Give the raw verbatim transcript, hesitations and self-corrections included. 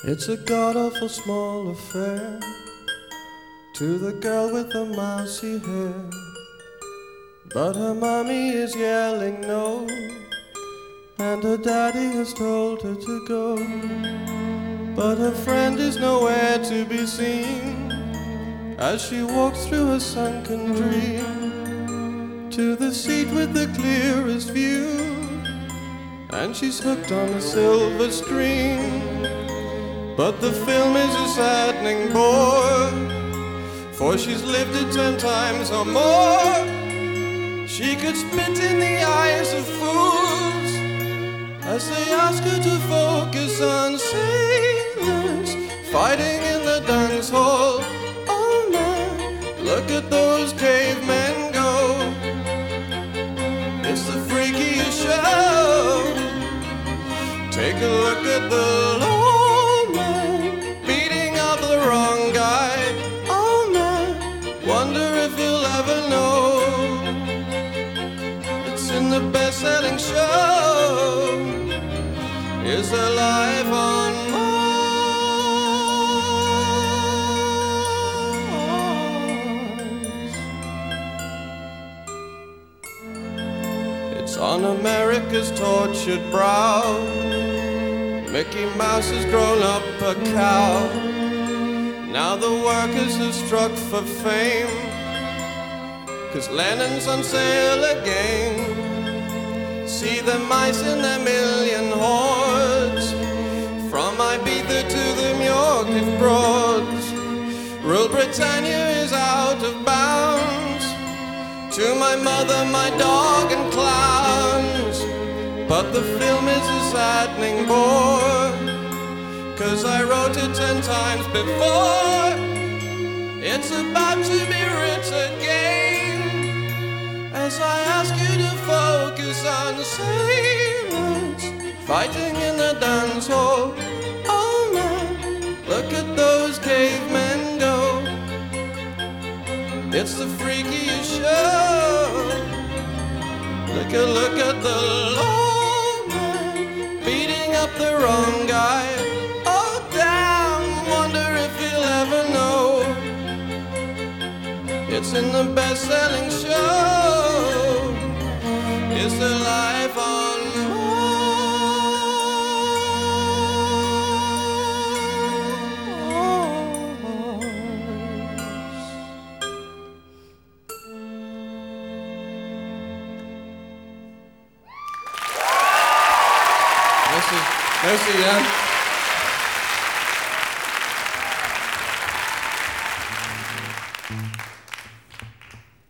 It's a god-awful small affair to the girl with the mousy hair, but her mommy is yelling no, and her daddy has told her to go. But her friend is nowhere to be seen as she walks through her sunken dream to the seat with the clearest view, and she's hooked on a silver screen. But the film is a saddening bore, for she's lived it ten times or more. She could spit in the eyes of fools as they ask her to focus on sailors fighting in the dance hall. Oh man, look at those cavemen go. It's the freakiest show. Take a look at the lone man beating up the wrong guy. Oh man, wonder if he'll ever know. It's in the best-selling show. Is there life on Mars? It's on America's tortured brow. Mickey Mouse has grown up a cow. Now the workers have struck for fame, 'cause Lennon's on sale again. See the mice in their million hordes, from Ibiza to the Muir Broads. Rule Britannia is out of bounds, to my mother, my dog and clowns. But the film is a saddening bore, 'cause I wrote it ten times before. It's about to be written again, as I ask you to focus on sailors fighting in the dance hall. Oh man, look at those cavemen go. It's the freakiest show. Look at, look at the lone man beating up the wrong guy. Oh damn, wonder if he'll ever know. It's in the best-selling show. Is there life on Merci. Merci, Yann.